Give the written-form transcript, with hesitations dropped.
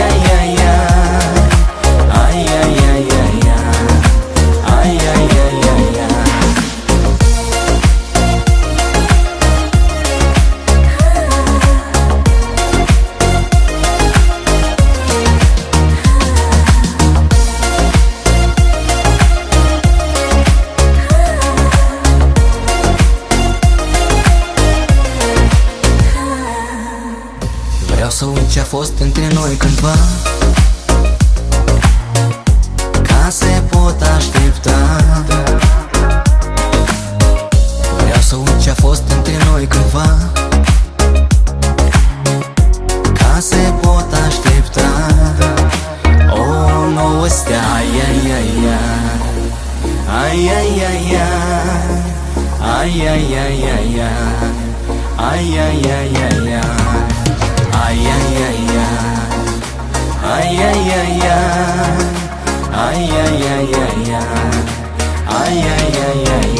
ai, ai, ai. Ai, ai, ai, ai, ai. Ai, ai, ai, ai, ai. Vreau să uit ce-a fost între noi cândva, ca să pot aștepta. Vreau să uit ce-a fost între noi cândva, ca să pot aștepta. O nouă stea, ai, ai, ai, ai. Ai, ai, ai, ai. Ai, ai, ai, ai, ai. Ai, ai, ai, ai, ai. Ai, ai, ai, ai. Ai, ai, ai, ai. Ai, ai, ai, ai, ai. Ai, ai, ai, ai.